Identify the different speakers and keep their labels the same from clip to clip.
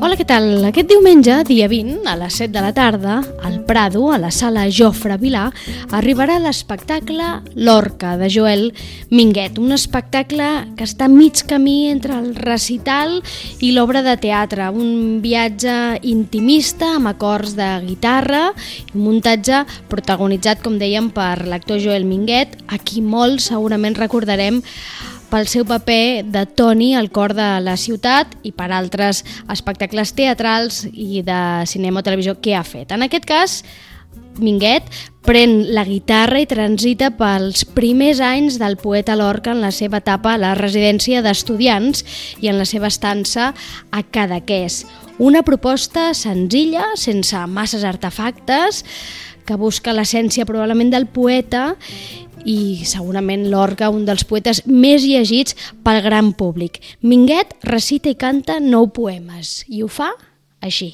Speaker 1: Hola, què tal? Aquest diumenge, dia 20, a les 7 de la tarda, al Prado, a la sala Jofre Vilà, arribarà l'espectacle Lorca, de Joel Minguet, un espectacle que està a mig camí entre el recital i l'obra de teatre, un viatge intimista amb acords de guitarra i un muntatge protagonitzat, com dèiem, per l'actor Joel Minguet, a qui molts segurament recordarem pel seu paper de Toni al cor de la ciutat i per altres espectacles teatrals i de cinema o televisió que ha fet. En aquest cas, Minguet pren la guitarra i transita pels primers anys del poeta Lorca en la seva etapa a la residència d'estudiants i en la seva estança a Cadaqués. Una proposta senzilla, sense masses artefactes, que busca l'essència probablement del poeta i segurament Lorca, un dels poetes més llegits pel gran públic. Minguet recita i canta 9 poemes i ho fa així.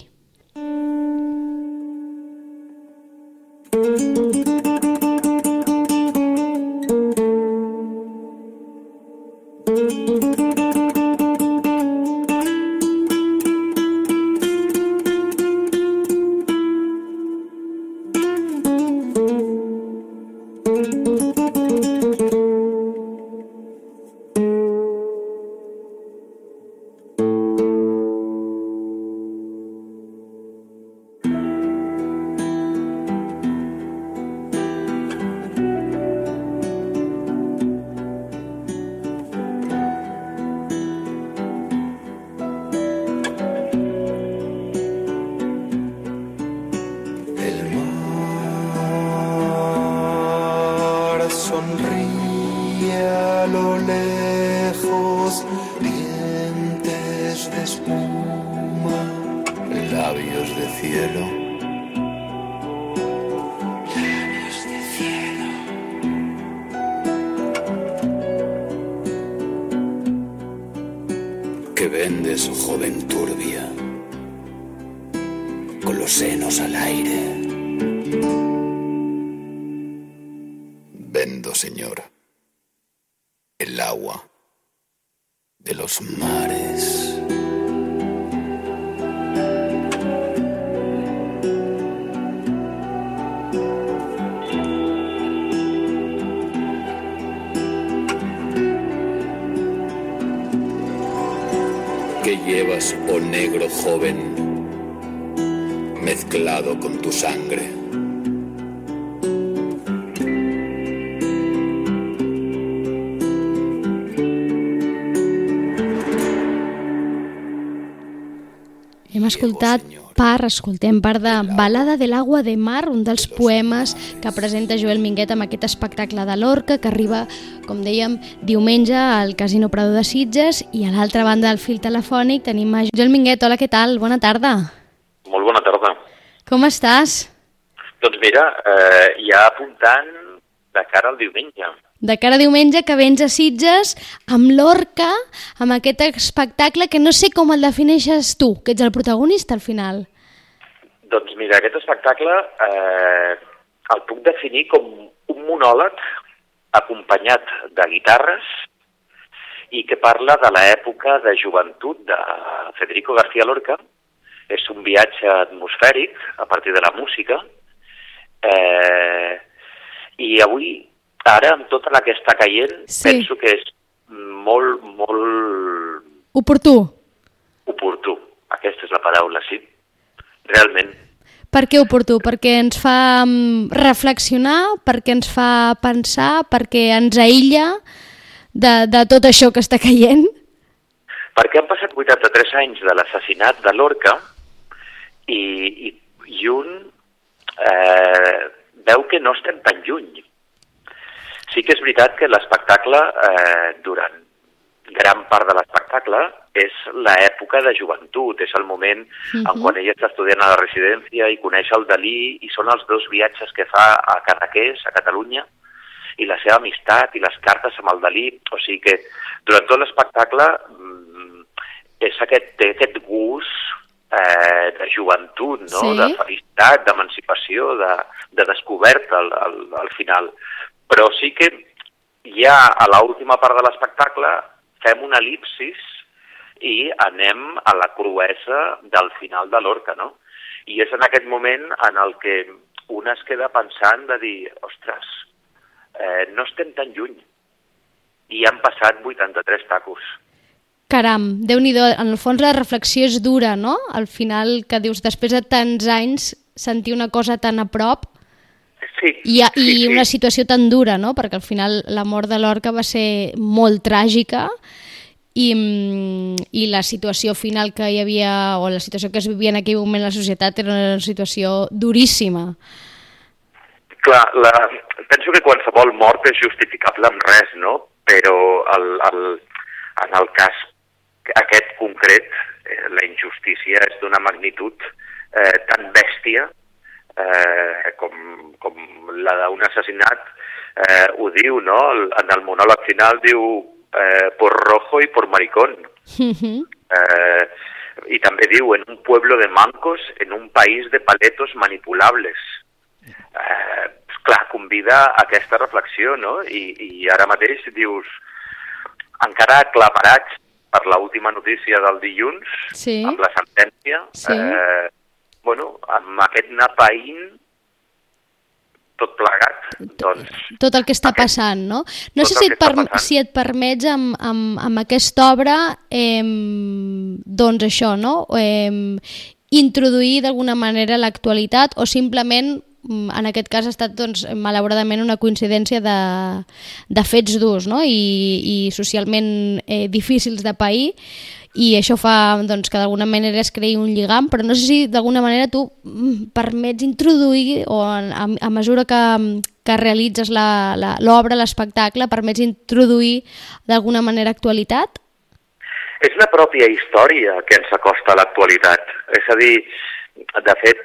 Speaker 2: Sonríe a lo lejos, dientes de espuma, labios de cielo. Labios de cielo. Que vendes, joven turbia, con los senos al aire. Vendo, Señor, el agua de los mares. ¿Qué llevas, oh negro joven, mezclado con tu sangre?
Speaker 1: Escoltem part de Balada del agua de mar, un dels poemes que presenta Joel Minguet amb aquest espectacle de Lorca que arriba, com dèiem, diumenge al Casino Prado de Sitges, i a l'altra banda del fil telefònic tenim a Joel Minguet. Hola, què tal? Bona tarda.
Speaker 3: Molt bona tarda.
Speaker 1: Com estàs?
Speaker 3: Doncs mira, ja apuntant de cara al diumenge.
Speaker 1: De cara a diumenge, que vens a Sitges amb Lorca, amb aquest espectacle que no sé com el defineixes tu, que ets el protagonista al final.
Speaker 3: Doncs mira, aquest espectacle el puc definir com un monòleg acompanyat de guitarres i que parla de l'època de joventut de Federico García Lorca. És un viatge atmosfèric a partir de la música i avui, ara, amb tota la que està caient, sí, penso que és molt, molt...
Speaker 1: Oportú.
Speaker 3: Oportú. Aquesta és la paraula, sí. Realment.
Speaker 1: Per què oportú? Perquè ens fa reflexionar, perquè ens fa pensar, perquè ens aïlla de tot això que està caient?
Speaker 3: Perquè han passat 83 anys de l'assassinat de Lorca i un veu que no estem tan lluny. Sí que és veritat que l'espectacle, durant gran part de l'espectacle, és l'època de joventut, és el moment en quan ella està estudiant a la residència i coneix el Dalí, i són els 2 viatges que fa a Cadaqués, a Catalunya, i la seva amistat i les cartes amb el Dalí. O sigui que durant tot l'espectacle té aquest gust de joventut, no? Sí. De felicitat, d'emancipació, de descoberta al final. Però sí que ja a l'última part de l'espectacle fem una elipsis i anem a la cruesa del final de Lorca, no? I és en aquest moment en el que un es queda pensant de dir, ostres, no estem tan lluny. I han passat 83 tacos.
Speaker 1: Caram, Déu-n'hi-do, en el fons la reflexió és dura, no? Al final, que dius, després de tants anys, sentir una cosa tan a prop i una situació tan dura, no? Perquè al final la mort de Lorca va ser molt tràgica i la situació final que hi havia, o la situació que es vivia en aquell moment a la societat era una situació duríssima.
Speaker 3: Clar, penso que qualsevol mort és justificable amb res, no? Però en el cas aquest concret, la injustícia és d'una magnitud tan bèstia com la d'un assassinat, ho diu, no? En el monòleg final diu por rojo y por maricón. I també diu, en un pueblo de mancos, en un país de paletos manipulables. Clar, convida a aquesta reflexió, no? I ara mateix dius, encara aclaparats per l'última notícia del dilluns, amb la sentència, amb aquest napaïn tot plegat, doncs...
Speaker 1: Tot el que està passant, no? No sé si et permets amb aquesta obra, doncs això, no? Introduir d'alguna manera l'actualitat o simplement, en aquest cas ha estat doncs, malauradament una coincidència de fets durs, no? I socialment difícils de pair, i això fa doncs, que d'alguna manera es creï un lligam, però no sé si d'alguna manera tu permets introduir, o a mesura que realitzes l'obra, l'espectacle, permets introduir d'alguna manera actualitat?
Speaker 3: És la pròpia història que ens acosta a l'actualitat. És a dir, de fet,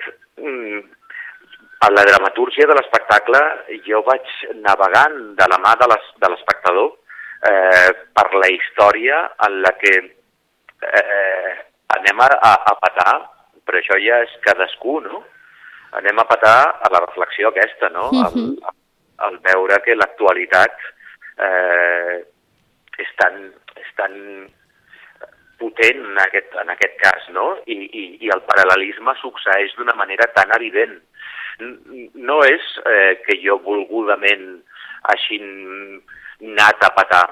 Speaker 3: a la dramatúrgia de l'espectacle jo vaig navegant de la mà de l'espectador per la història en la que anem a petar, però això ja és cadascú, no? Anem a petar a la reflexió aquesta, no? Al veure que l'actualitat és tan potent en aquest cas, no? I el paral·lelisme succeeix d'una manera tan evident. No és que jo volgudament hagi anat a petar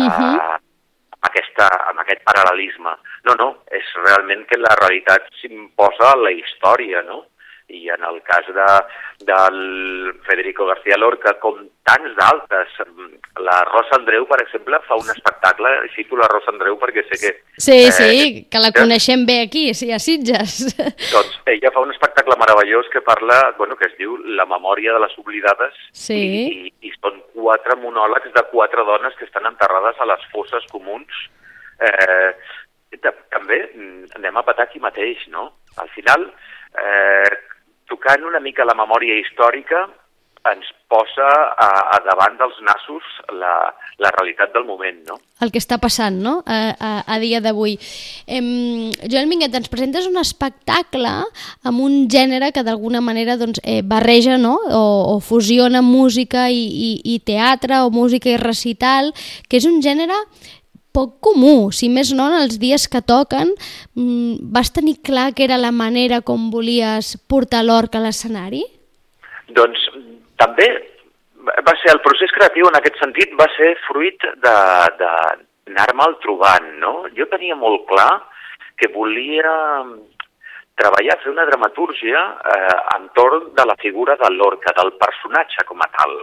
Speaker 3: amb aquest paral·lelisme. No, és realment que la realitat s'imposa a la història, no? I en el cas del Federico García Lorca, com tants d'altres, la Rosa Andreu, per exemple, fa un espectacle, cito la Rosa Andreu perquè sé que...
Speaker 1: Sí, que la coneixem bé aquí, sí, a Sitges.
Speaker 3: Doncs ella fa un espectacle meravellós que parla, que es diu La memòria de les oblidades, i són 4 monòlegs de 4 dones que estan enterrades a les fosses comuns. També anem a petar aquí mateix, no? Al final, tocant una mica la memòria històrica, ens posa a davant dels nassos la realitat del moment, no?
Speaker 1: El que està passant, no?, a dia d'avui. Joel Minguet, ens presentes un espectacle amb un gènere que d'alguna manera doncs, barreja, no?, o fusiona música i teatre, o música i recital, que és un gènere poc comú, si més no, en els dies que toquen. Vas tenir clar que era la manera com volies portar Lorca a l'escenari?
Speaker 3: Doncs també va ser el procés creatiu en aquest sentit, va ser fruit d'anar-me'l trobant, no? Jo tenia molt clar que volia treballar, fer una dramatúrgia entorn de la figura de Lorca, del personatge com a tal.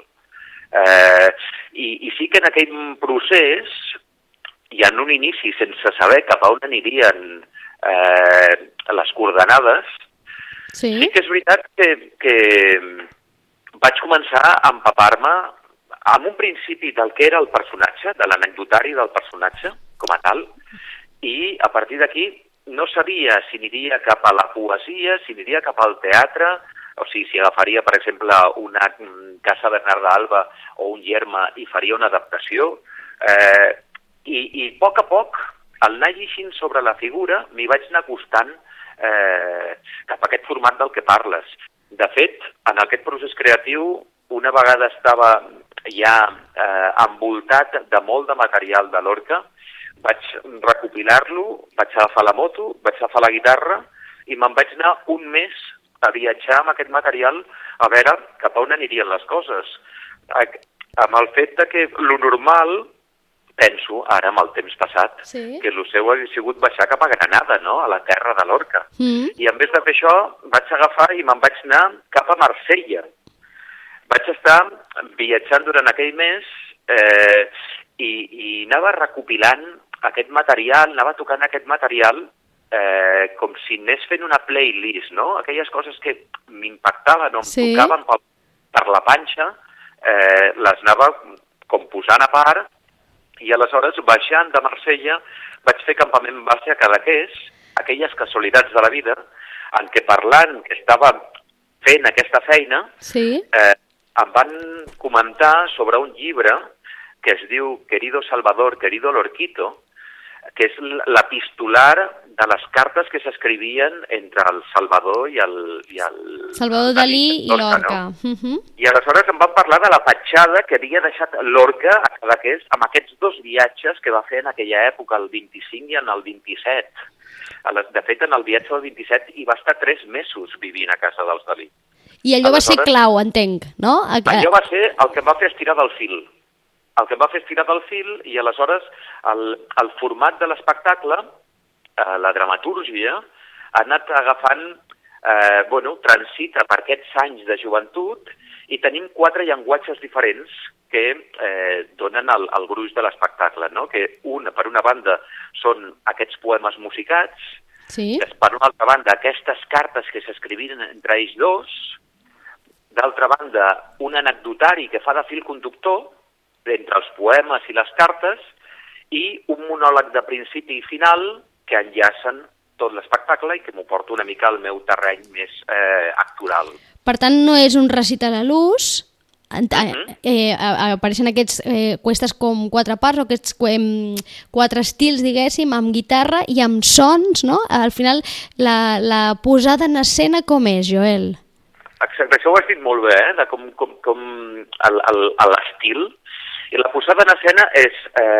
Speaker 3: I sí que en aquell procés, i en un inici sense saber cap a on anirien les coordenades, sí que és veritat que vaig començar a empapar-me en un principi del que era el personatge, de l'anecdotari del personatge com a tal, i a partir d'aquí no sabia si aniria cap a la poesia, si aniria cap al teatre, o sigui, si agafaria, per exemple, una Casa Bernarda Alba o un Yerma i faria una adaptació. I a poc, al anar llegint sobre la figura, m'hi vaig anar acostant cap a aquest format del que parles. De fet, en aquest procés creatiu, una vegada estava ja envoltat de molt de material de Lorca, vaig recopilar-lo, vaig agafar la moto, vaig agafar la guitarra i me'n vaig anar un mes a viatjar amb aquest material a veure cap a on anirien les coses. Amb el fet de que lo normal, penso, ara amb el temps passat, que el seu hauria sigut baixar cap a Granada, no?, a la terra de Lorca. I en vez de fer això, vaig agafar i me'n vaig anar cap a Marsella. Vaig estar viatjant durant aquell mes i anava recopilant aquest material, anava tocant aquest material com si anés fent una playlist, no? Aquelles coses que m'impactaven o em tocaven per la panxa, les anava com posant a part, i aleshores, baixant de Marsella, vaig fer campament base a Cadaqués, aquelles casualitats de la vida, en què parlant que estava fent aquesta feina, em van comentar sobre un llibre que es diu Querido Salvador, Querido Lorquito, que és l'epistolar de les cartes que s'escrivien entre el Salvador i el
Speaker 1: Salvador Dalí i Lorca.
Speaker 3: No? I aleshores em van parlar de la petjada que havia deixat Lorca a Cadaqués amb aquests dos viatges que va fer en aquella època, el 25 i en el 27. De fet, en el viatge del 27 hi va estar 3 mesos vivint a casa dels Dalí.
Speaker 1: I allò va ser clau, entenc, no?
Speaker 3: Allò va ser el que em va fer estirar del fil. El que em va fer estirar del fil, i aleshores el format de l'espectacle, la dramatúrgia, ha anat agafant, transita per aquests anys de joventut i tenim 4 llenguatges diferents que donen el gruix de l'espectacle, no? Que per una banda són aquests poemes musicats, per una altra banda aquestes cartes que s'escrivien entre ells dos, d'altra banda un anecdotari que fa de fil conductor entre els poemes i les cartes, i un monòleg de principi i final que enllacen tot l'espectacle i que m'ho porta una mica al meu terreny més actoral.
Speaker 1: Per tant, no és un recital a l'ús, apareixen aquestes com 4 parts o aquests 4 estils, diguéssim, amb guitarra i amb sons, no? Al final, la posada en escena com és, Joel?
Speaker 3: Exacte, això ho has dit molt bé, de com l'estil. I la posada en escena és...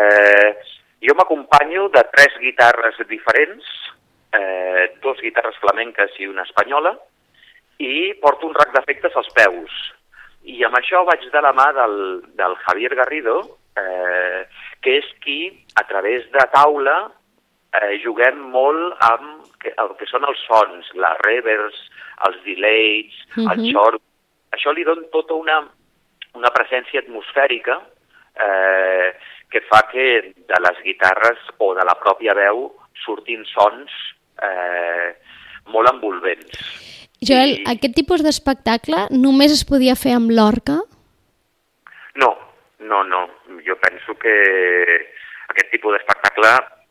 Speaker 3: jo m'acompanyo de 3 guitarres diferents, 2 guitarres flamenques i una espanyola, i porto un rack d'efectes als peus. I amb això vaig de la mà del Javier Garrido, que és qui, a través de taula, juguem molt amb el que són els sons, les reverbs, els delays, el xor. Això li dona tota una presència atmosfèrica que fa que de les guitarres o de la pròpia veu surtin sons molt envolvents.
Speaker 1: Joel, aquest tipus d'espectacle només es podia fer amb Lorca?
Speaker 3: No. Jo penso que aquest tipus d'espectacle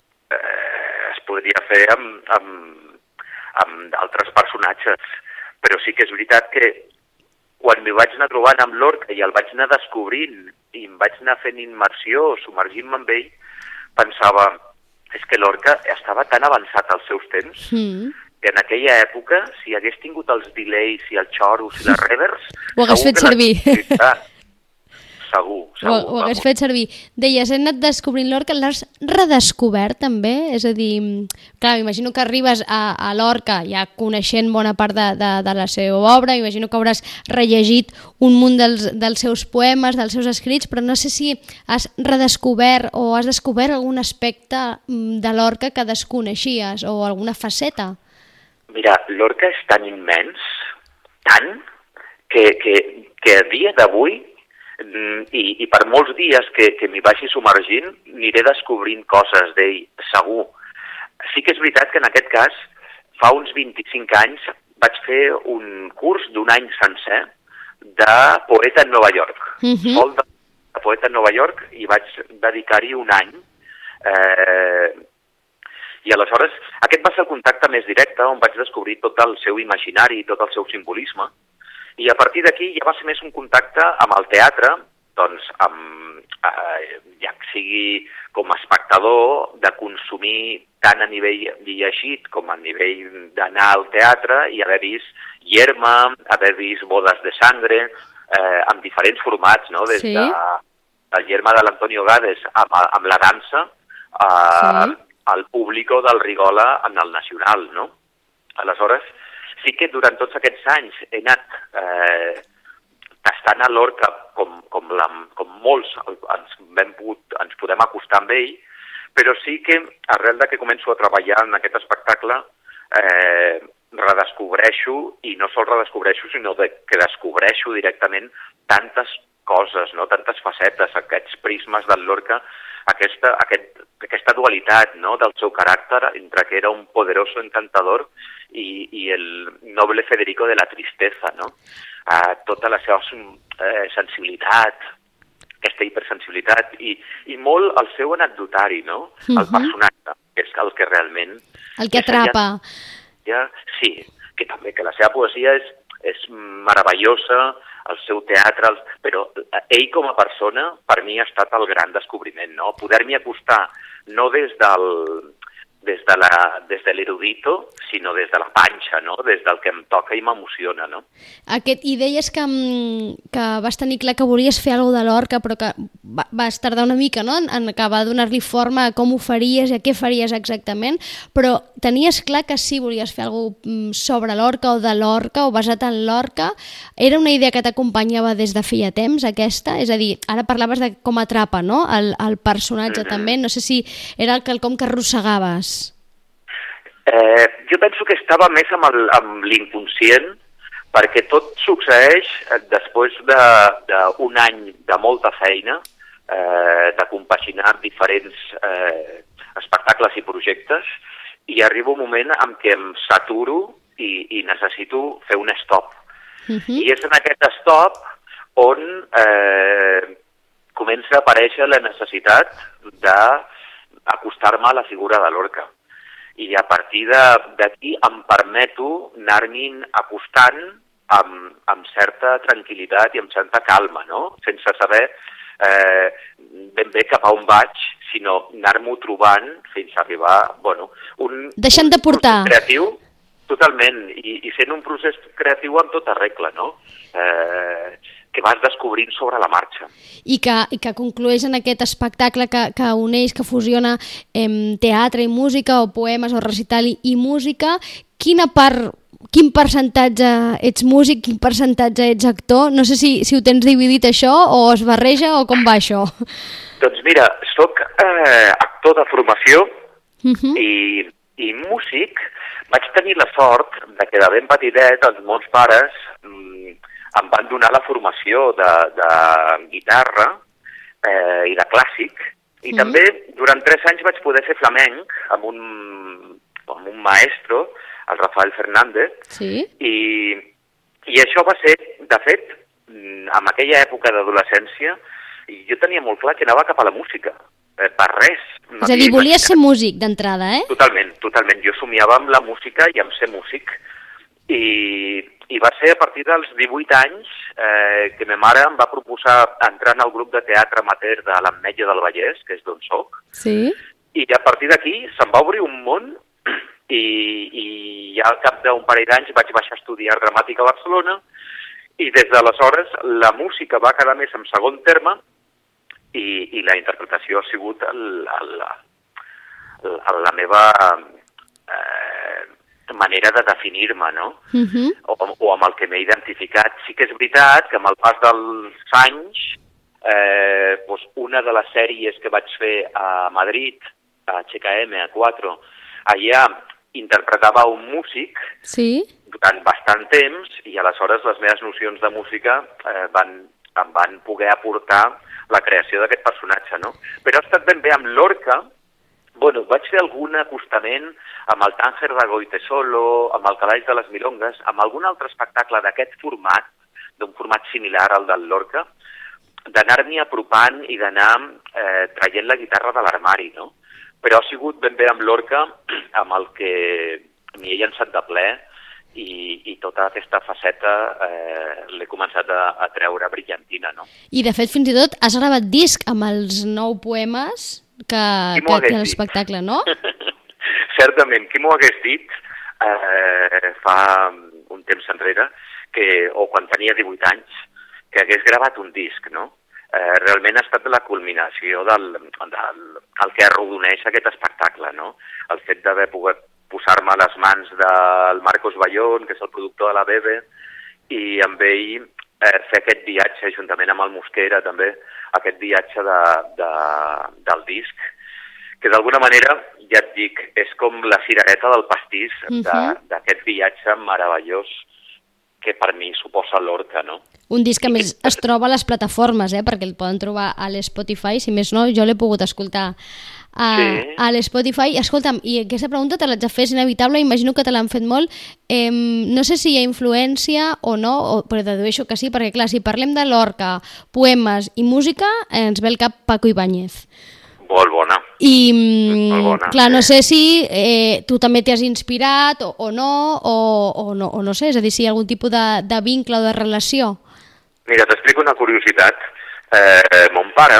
Speaker 3: es podria fer amb d'altres personatges, però sí que és veritat que quan m'hi vaig anar trobant amb Lorca i el vaig anar descobrint i em vaig anar fent immersió, submergint-me amb ell, pensava, és que Lorca estava tan avançat als seus temps que en aquella època, si hagués tingut els delays i els xoros i les reverbs...
Speaker 1: Ho hagués fet servir.
Speaker 3: Segur.
Speaker 1: Ho hagués fet servir. Deies, he anat descobrint Lorca, l'has redescobert també? És a dir, clar, imagino que arribes a Lorca ja coneixent bona part de la seva obra, imagino que hauràs rellegit un munt dels seus poemes, dels seus escrits, però no sé si has redescobert o has descobert algun aspecte de Lorca que desconeixies o alguna faceta.
Speaker 3: Mira, Lorca és tan immens, tant, que a dia d'avui i per molts dies que m'hi vagi submergint, aniré descobrint coses d'ell, segur. Sí que és veritat que en aquest cas, fa uns 25 anys, vaig fer un curs d'1 any sencer de poeta en Nova York. Sol de poeta en Nova York, i vaig dedicar-hi 1 any. I aleshores, aquest va ser el contacte més directe, on vaig descobrir tot el seu imaginari, tot el seu simbolisme, i a partir d'aquí ja va ser més un contacte amb el teatre, doncs ja sigui com a espectador, de consumir tant a nivell llegit com a nivell d'anar al teatre i haver vist Yerma, haver vist Bodas de Sangre, amb diferents formats, no? Des de Yerma de l'Antonio Gades amb la dansa, al público del Rigola en el Nacional, no? Aleshores, sí que durant tots aquests anys he anat tastant a Lorca com molts ens podem acostar amb ell, però sí que arrel de que començo a treballar en aquest espectacle redescobreixo, i no sols redescobreixo, sinó que descobreixo directament tantes coses, no? Tantes facetes, aquests prismes del Lorca, aquesta dualitat, no? Del seu caràcter entre que era un poderoso encantador i el noble Federico de la tristeza, no? Tota la seva sensibilitat, aquesta hipersensibilitat i molt el seu anecdotari, no? El personatge, que és el que realment...
Speaker 1: El que atrapa.
Speaker 3: Sí, que també que la seva poesia és meravellosa, el seu teatre, però ell com a persona per mi ha estat el gran descobriment, no? Poder-m'hi acostar no des de l'erudito, sinó des de la panxa, no? Des del que em toca i m'emociona, no?
Speaker 1: I deies que vas tenir clar que volies fer alguna cosa de Lorca, però que vas tardar una mica, no?, en acabar de donar-li forma a com ho faries i a què faries exactament, però tenies clar que sí volies fer alguna cosa sobre Lorca o de Lorca o basat en Lorca? Era una idea que t'acompanyava des de feia temps, aquesta? És a dir, ara parlaves de com atrapa, no?, el personatge també, no sé si era quelcom que arrossegaves.
Speaker 3: Jo penso que estava més amb l'inconscient, perquè tot succeeix després d'un any de molta feina, de compaginar diferents espectacles i projectes, i arriba un moment en què em saturo i necessito fer un stop. I és en aquest stop on comença a aparèixer la necessitat d'acostar-me a la figura de Lorca. I a partir d'aquí em permeto anar-m'hi acostant amb certa tranquil·litat i amb certa calma, no? Sense saber ben bé cap a on vaig, sinó anar-m'ho trobant fins a arribar,
Speaker 1: deixant de portar.
Speaker 3: Un procés creatiu, totalment, i sent un procés creatiu amb tota regla, no? Que vas descobrint sobre la marxa.
Speaker 1: I que conclueix en aquest espectacle que uneix, que fusiona teatre i música, o poemes o recital i música. Quin percentatge ets músic, quin percentatge ets actor? No sé si ho tens dividit això, o es barreja, o com va això?
Speaker 3: Doncs mira, soc actor de formació i músic. Vaig tenir la sort de que de ben petitet els meus pares em van donar la formació de guitarra i de clàssic, i també durant 3 anys vaig poder fer flamenc amb un maestro, el Rafael Fernández, i això va ser, de fet, en aquella època d'adolescència, jo tenia molt clar que anava cap a la música, per res.
Speaker 1: És a dir, volies ser músic d'entrada, eh?
Speaker 3: Totalment. Jo somiava amb la música i amb ser músic, i va ser a partir dels 18 anys que ma mare em va proposar entrar en el grup de teatre amateur de l'Ametlla del Vallès, que és d'on soc, i a partir d'aquí se'm va obrir un món, i ja al cap d'un parell d'anys vaig baixar a estudiar dramàtica a Barcelona, i des d'aleshores la música va quedar més en segon terme, i la interpretació ha sigut la meva manera de definir-me, no? O amb el que m'he identificat. Sí que és veritat que amb el pas dels anys, una de les sèries que vaig fer a Madrid, a HKM, a 4, allà interpretava un músic durant bastant temps, i aleshores les meves nocions de música em van poder aportar la creació d'aquest personatge, no? Però ha estat ben bé amb Lorca. Vaig fer algun acostament amb el Tánger de Goytesolo, amb el Calaix de les Milongues, amb algun altre espectacle d'aquest format, d'un format similar al del Lorca, d'anar-m'hi apropant i d'anar traient la guitarra de l'armari, no? Però ha sigut ben bé amb Lorca amb el que m'hi he llançat de ple, i tota aquesta faceta l'he començat a treure brillantina, no?
Speaker 1: I de fet fins i tot has gravat disc amb els 9 poemes que l'espectacle, no?
Speaker 3: Certament, qui m'ho hagués dit fa un temps enrere, o quan tenia 18 anys, que hagués gravat un disc, no? realment ha estat la culminació del que arrodoneix aquest espectacle, no? El fet d'haver pogut posar-me a les mans del Marcos Bayón, que és el productor de la Bebe, i amb ell fer aquest viatge, juntament amb el Mosquera també, aquest viatge del disc, que d'alguna manera, ja et dic, és com la cirereta del pastís d'aquest viatge meravellós que per mi suposa l'Orca, no?
Speaker 1: Un disc que més es troba a les plataformes, perquè el poden trobar a l'Spotify, si més no, jo l'he pogut escoltar a l'Spotify. Escolta'm, i aquesta pregunta te l'haig de fer, és inevitable, imagino que te l'han fet molt. No sé si hi ha influència o no, però dedueixo que sí, perquè clar, si parlem de l'Orca, poemes i música, ens ve al cap Paco Ibáñez.
Speaker 3: Molt bona.
Speaker 1: I, clar, no sé si tu també t'has inspirat o no sé, és a dir, si hi ha algun tipus de vincle o de relació.
Speaker 3: Mira, t'explico una curiositat. Mon pare,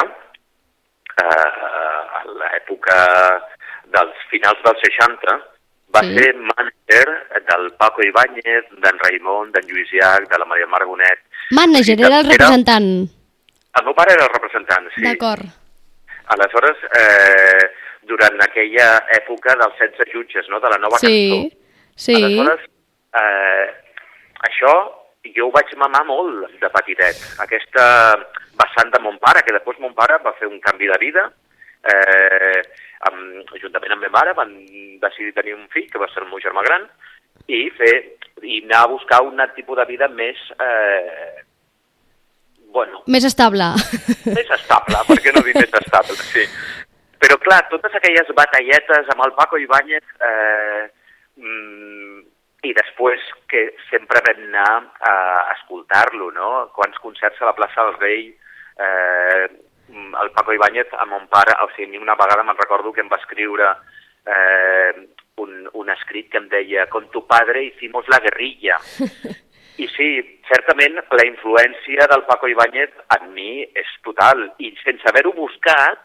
Speaker 3: a l'època dels finals dels 60, va ser mànager del Paco Ibáñez, d'en Raimon, d'en Lluís Llach, de la Maria Margonet.
Speaker 1: Mànager, era el representant.
Speaker 3: El meu pare era el representant, sí.
Speaker 1: D'acord.
Speaker 3: Aleshores, durant aquella època dels 16 jutges, no?, de la nova cançó.
Speaker 1: Sí.
Speaker 3: Aleshores, això jo ho vaig mamar molt de petitet. Aquesta vessant de mon pare, que després mon pare va fer un canvi de vida, juntament amb ma mare van decidir tenir un fill, que va ser el meu germà gran, i anar a buscar un tipus de vida més...
Speaker 1: més estable.
Speaker 3: Més estable, per què no dir més estable, sí. Però clar, totes aquelles batalletes amb el Paco Ibáñez i després que sempre vam anar a escoltar-lo, no? Quants concerts a la plaça del Rei, el Paco Ibáñez amb mon pare, o sigui, una vegada me'n recordo que em va escriure un escrit que em deia «Con tu padre hicimos la guerrilla». I sí, certament la influència del Paco Ibáñez en mi és total, i sense haver-ho buscat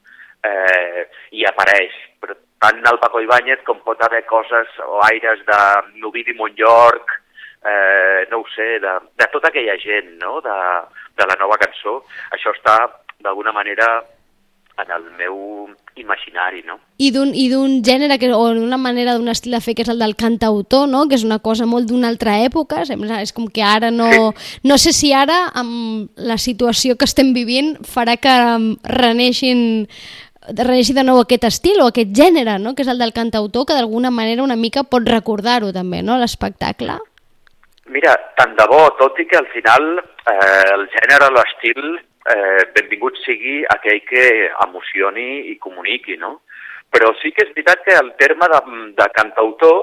Speaker 3: hi apareix. Però tant el Paco Ibáñez com pot haver coses o aires de Ovidi Montllor, no ho sé, de tota aquella gent, no?, de la nova cançó. Això està, d'alguna manera, en el meu imaginari, no?
Speaker 1: I d'un gènere, o d'una manera, d'un estil de fer, que és el del cantautor, no?, que és una cosa molt d'una altra època, és com que ara no... No sé si ara, amb la situació que estem vivint, farà que reneixi de nou aquest estil o aquest gènere, no?, que és el del cantautor, que d'alguna manera una mica pot recordar-ho també, no?, l'espectacle.
Speaker 3: Mira, tant de bo, tot i que al final el gènere, l'estil, benvingut sigui aquell que emocioni i comuniqui, no? Però sí que és veritat que el terme de cantautor,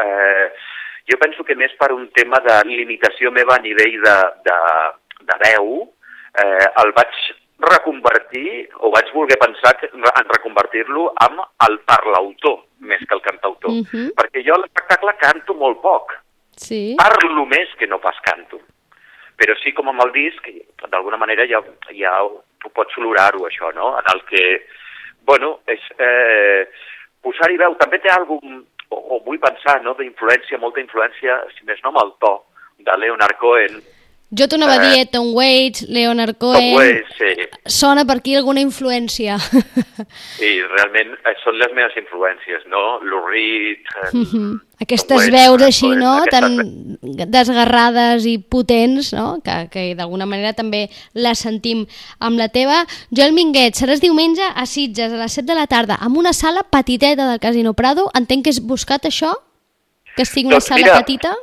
Speaker 3: jo penso que més per un tema de limitació meva a nivell de veu, el vaig reconvertir, o vaig voler pensar en reconvertir-lo amb el parlautor, més que el cantautor. Perquè jo a l'espectacle canto molt poc.
Speaker 1: Sí.
Speaker 3: Parlo més que no pas canto. Però sí, com amb el disc, d'alguna manera ja tu pots olorar-ho, això, no? En el que, bueno, és posar-hi veu. També té alguna cosa, o vull pensar, no?, d'influència, molta influència, si més no, amb el to de Leonard Cohen.
Speaker 1: Jo t'ho anava a dir, Tom Waits, Leonard Cohen...
Speaker 3: Tom Waits, sí.
Speaker 1: Sona per aquí alguna influència.
Speaker 3: Sí, realment són les meves influències, no? Lou Reed...
Speaker 1: Aquestes veus així, no?, tan desgarrades i potents, no?, que d'alguna manera també les sentim amb la teva. Joel Minguet, seràs diumenge a Sitges a les 7 de la tarda, amb una sala petiteta del Casino Prado. Entenc que has buscat això? Que sigui una sala petita?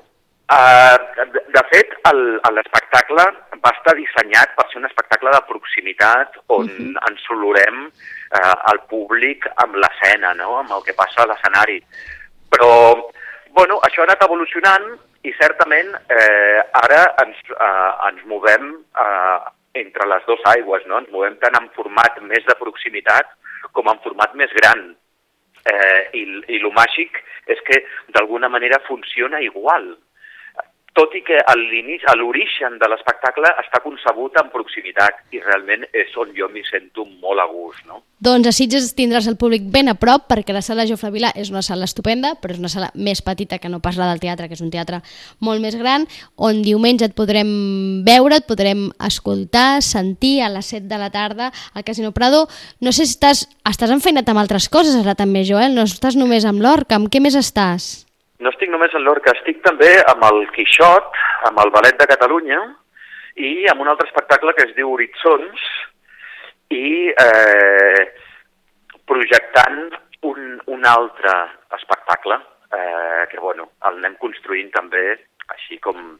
Speaker 3: De fet, l'espectacle va estar dissenyat per ser un espectacle de proximitat on ens olorem al públic amb l'escena, no?, amb el que passa a l'escenari. Però, bueno, això ha anat evolucionant i certament ara ens movem entre les dues aigües, no? Ens movem tant en format més de proximitat com en format més gran. I el màgic és que d'alguna manera funciona igual. tot i que l'origen de l'espectacle està concebut en proximitat i realment és on jo m'hi sento molt a gust, no?
Speaker 1: Doncs a Sitges tindràs el públic ben a prop, perquè la sala Jofre Vilà és una sala estupenda, però és una sala més petita que no pas la del teatre, que és un teatre molt més gran, on diumenge et podrem veure, et podrem escoltar, sentir a les 7 de la tarda al Casino Prado. No sé si estàs enfeinat amb altres coses ara també, Joel, no estàs només amb l'Orca, amb què més estàs?
Speaker 3: No estic només en l'Orca, estic també amb el Quixot, amb el Ballet de Catalunya i amb un altre espectacle que es diu Horitzons i projectant un altre espectacle que, bueno, el anem construint també així com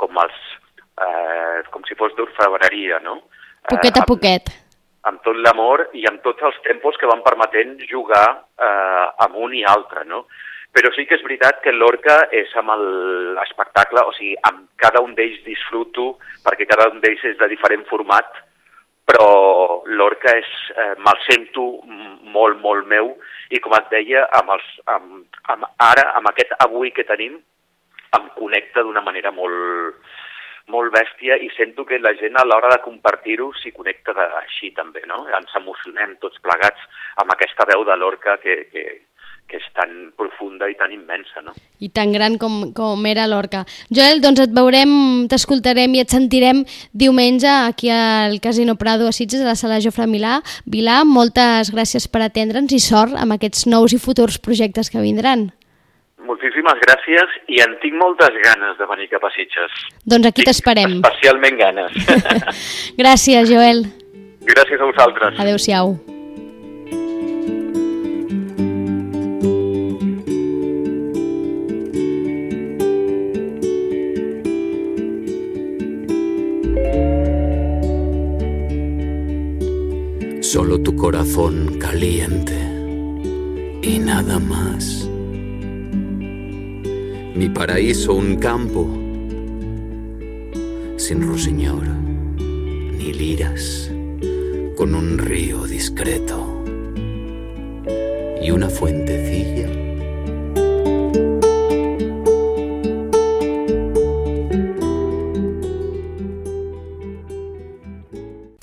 Speaker 3: si fos d'orfebreria, no?
Speaker 1: Poquet a poquet.
Speaker 3: Amb tot l'amor i amb tots els tempos que van permetent jugar amb un i altre, no? Però sí que és veritat que l'Orca és amb l'espectacle, o sigui, amb cada un d'ells disfruto, perquè cada un d'ells és de diferent format, però l'Orca me'l sento molt, molt meu, i com et deia, ara, amb aquest avui que tenim, em connecta d'una manera molt, molt bèstia i sento que la gent a l'hora de compartir-ho s'hi connecta així també, no? Ens emocionem tots plegats amb aquesta veu de l'Orca que és tan profunda i tan immensa, no?
Speaker 1: I tan gran com era l'Orca. Joel, doncs et veurem, t'escoltarem i et sentirem diumenge aquí al Casino Prado a Sitges, a la sala Jofre Vilà. Moltes gràcies per atendre'ns i sort amb aquests nous i futurs projectes que vindran.
Speaker 3: Moltíssimes gràcies i en tinc moltes ganes de venir cap a Sitges.
Speaker 1: Doncs aquí t'esperem.
Speaker 3: Especialment ganes.
Speaker 1: Gràcies, Joel.
Speaker 3: Gràcies a vosaltres.
Speaker 1: Adéu-siau.
Speaker 2: Solo tu corazón caliente y nada más. Mi paraíso un campo sin ruiseñor ni liras, con un río discreto y una fuentecilla